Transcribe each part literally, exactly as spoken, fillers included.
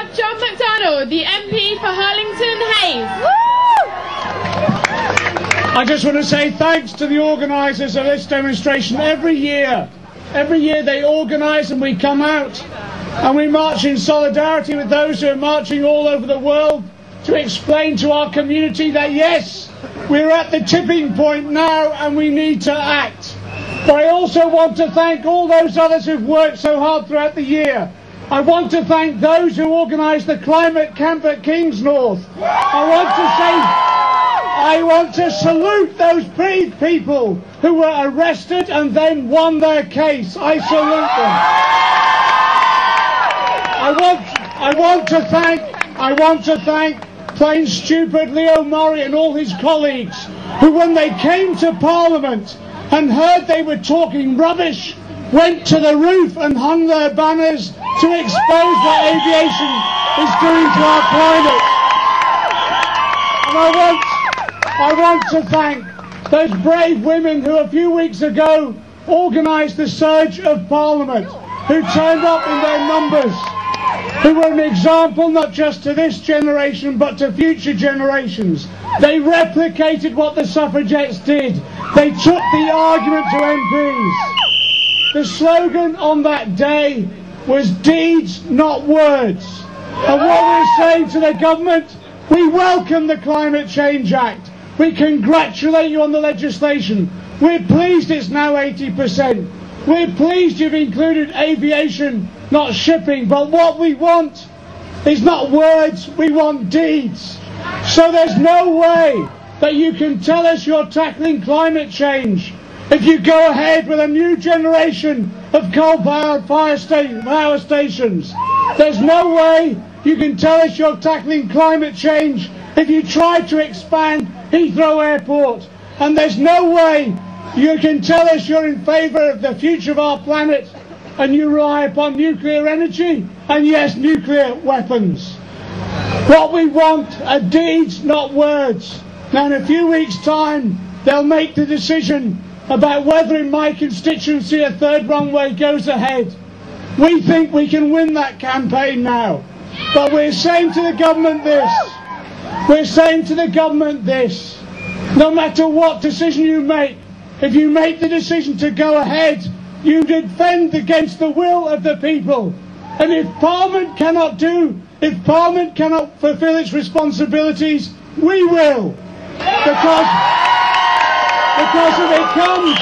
have John McDonnell, the M P for Hurlington Hayes. I just want to say thanks to the organisers of this demonstration. Every year, every year they organise and we come out and we march in solidarity with those who are marching all over the world to explain to our community that yes, we're at the tipping point now and we need to act. But I also want to thank all those others who've worked so hard throughout the year. I want to thank those who organised the climate camp at Kingsnorth. I want to say, I want to salute those brave people who were arrested and then won their case. I salute them. I want, I want to thank, I want to thank plain stupid Leo Murray and all his colleagues who, when they came to Parliament and heard they were talking rubbish, went to the roof and hung their banners to expose what aviation is doing to our climate. And I want, I want to thank those brave women who a few weeks ago organised the surge of Parliament, who turned up in their numbers, who were an example not just to this generation but to future generations. They replicated what the suffragettes did. They took the argument to M Ps. The slogan on that day was deeds, not words. And what we're saying to the government, we welcome the Climate Change Act. We congratulate you on the legislation. We're pleased it's now eighty percent. We're pleased you've included aviation, not shipping. But what we want is not words, we want deeds. So there's no way that you can tell us you're tackling climate change if you go ahead with a new generation of coal-powered fire sta- power stations. There's no way you can tell us you're tackling climate change if you try to expand Heathrow Airport. And there's no way you can tell us you're in favour of the future of our planet and you rely upon nuclear energy and, yes, nuclear weapons. What we want are deeds, not words. Now, in a few weeks' time, they'll make the decision about whether in my constituency a third runway goes ahead. We think we can win that campaign now. But we're saying to the government this. We're saying to the government this. No matter what decision you make, if you make the decision to go ahead, you defend against the will of the people. And if Parliament cannot do, if Parliament cannot fulfil its responsibilities, we will. Because, because if it comes,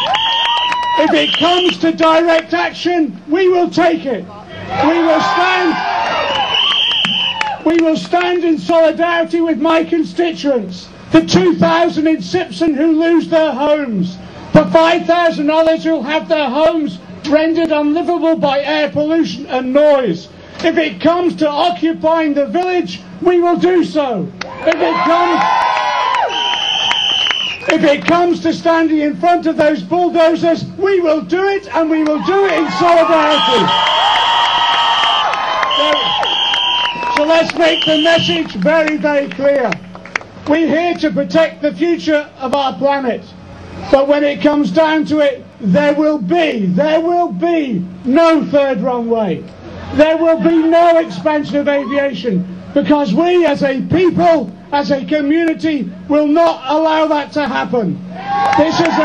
if it comes to direct action, we will take it. We will stand, we will stand in solidarity with my constituents. The two thousand in Sipson who lose their homes. The five thousand others who will have their homes rendered unlivable by air pollution and noise. If it comes to occupying the village, we will do so. If it comes, if it comes to standing in front of those bulldozers, we will do it, and we will do it in solidarity. So, so let's make the message very, very clear. We're here to protect the future of our planet. But when it comes down to it, there will be, there will be no third runway. There will be no expansion of aviation, because we as a people, as a community, will not allow that to happen. This is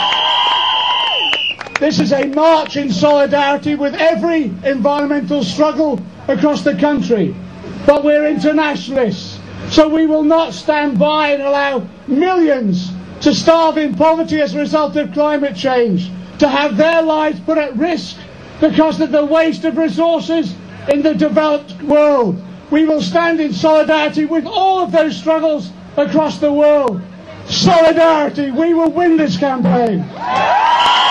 a, this is a march in solidarity with every environmental struggle across the country. But we're internationalists, so we will not stand by and allow millions to starve in poverty as a result of climate change, to have their lives put at risk because of the waste of resources in the developed world. We will stand in solidarity with all of those struggles across the world. Solidarity, we will win this campaign.